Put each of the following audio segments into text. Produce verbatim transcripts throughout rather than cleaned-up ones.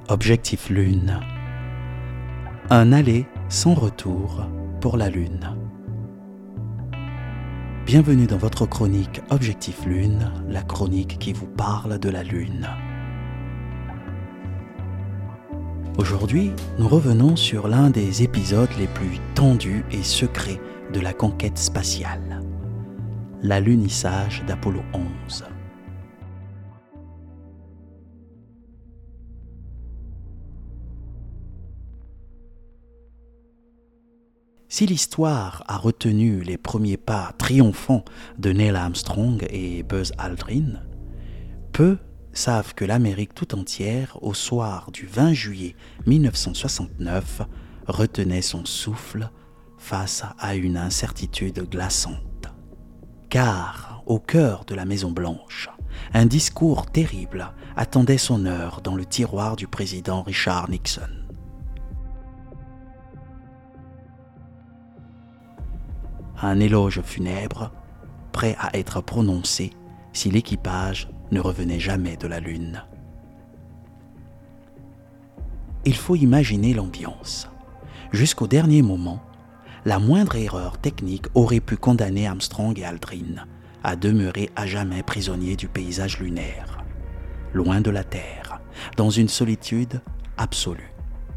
Objectif Lune. Un aller sans retour pour la Lune. Bienvenue dans votre chronique Objectif Lune, la chronique qui vous parle de la Lune. Aujourd'hui, nous revenons sur l'un des épisodes les plus tendus et secrets de la conquête spatiale, l'alunissage d'Apollo onze. Si l'histoire a retenu les premiers pas triomphants de Neil Armstrong et Buzz Aldrin, peu savent que l'Amérique tout entière, au soir du vingt juillet mille neuf cent soixante-neuf, retenait son souffle face à une incertitude glaçante. Car, au cœur de la Maison-Blanche, un discours terrible attendait son heure dans le tiroir du président Richard Nixon. Un éloge funèbre, prêt à être prononcé si l'équipage ne revenait jamais de la Lune. Il faut imaginer l'ambiance. Jusqu'au dernier moment, la moindre erreur technique aurait pu condamner Armstrong et Aldrin à demeurer à jamais prisonniers du paysage lunaire, loin de la Terre, dans une solitude absolue.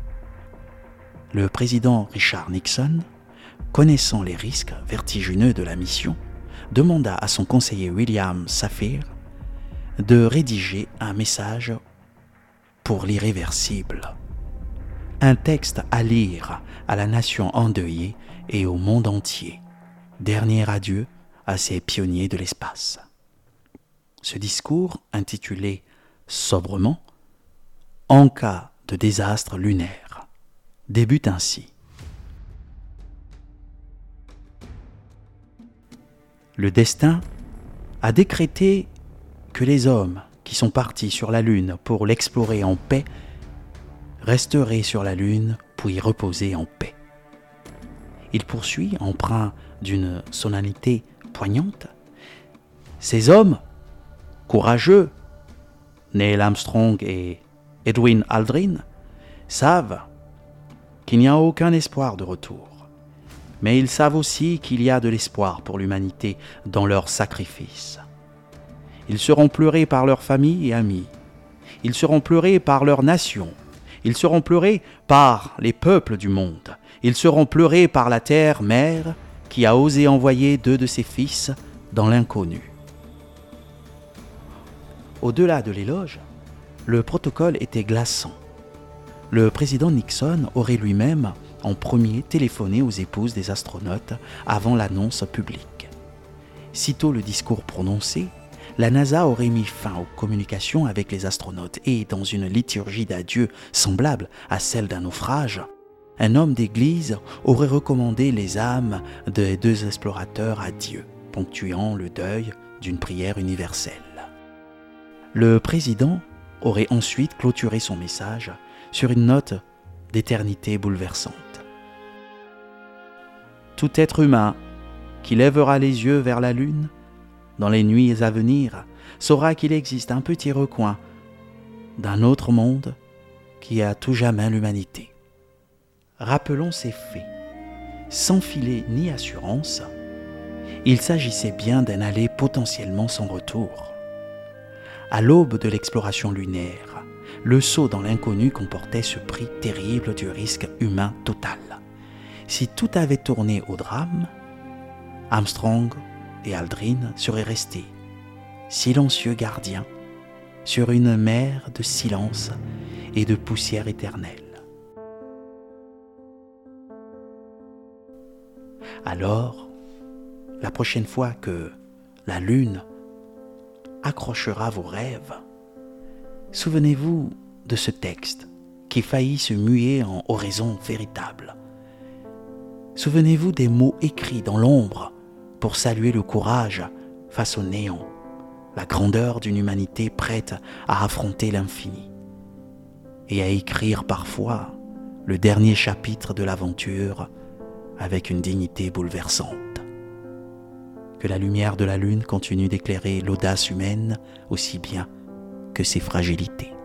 Le président Richard Nixon, connaissant les risques vertigineux de la mission, demanda à son conseiller William Safire de rédiger un message pour l'irréversible. Un texte à lire à la nation endeuillée et au monde entier. Dernier adieu à ces pionniers de l'espace. Ce discours, intitulé sobrement « En cas de désastre lunaire », débute ainsi. Le destin a décrété que les hommes qui sont partis sur la Lune pour l'explorer en paix resteraient sur la Lune pour y reposer en paix. Il poursuit, empreint d'une solennité poignante. Ces hommes, courageux, Neil Armstrong et Edwin Aldrin, savent qu'il n'y a aucun espoir de retour. Mais ils savent aussi qu'il y a de l'espoir pour l'humanité dans leur sacrifice. Ils seront pleurés par leurs familles et amis. Ils seront pleurés par leur nation. Ils seront pleurés par les peuples du monde. Ils seront pleurés par la terre mère qui a osé envoyer deux de ses fils dans l'inconnu. Au-delà de l'éloge, le protocole était glaçant. Le président Nixon aurait lui-même en premier téléphoné aux épouses des astronautes avant l'annonce publique. Sitôt le discours prononcé, la NASA aurait mis fin aux communications avec les astronautes et, dans une liturgie d'adieu semblable à celle d'un naufrage, un homme d'église aurait recommandé les âmes des deux explorateurs à Dieu, ponctuant le deuil d'une prière universelle. Le président aurait ensuite clôturé son message sur une note d'éternité bouleversante. Tout être humain qui lèvera les yeux vers la Lune dans les nuits à venir saura qu'il existe un petit recoin d'un autre monde qui a à tout jamais l'humanité. Rappelons ces faits. Sans filet ni assurance, il s'agissait bien d'un aller potentiellement sans retour. À l'aube de l'exploration lunaire, le saut dans l'inconnu comportait ce prix terrible du risque humain total. Si tout avait tourné au drame, Armstrong et Aldrin seraient restés, silencieux gardiens, sur une mer de silence et de poussière éternelle. Alors, la prochaine fois que la Lune accrochera vos rêves, souvenez-vous de ce texte qui faillit se muer en oraison véritable. Souvenez-vous des mots écrits dans l'ombre pour saluer le courage face au néant, la grandeur d'une humanité prête à affronter l'infini et à écrire parfois le dernier chapitre de l'aventure avec une dignité bouleversante. Que la lumière de la Lune continue d'éclairer l'audace humaine aussi bien que ses fragilités.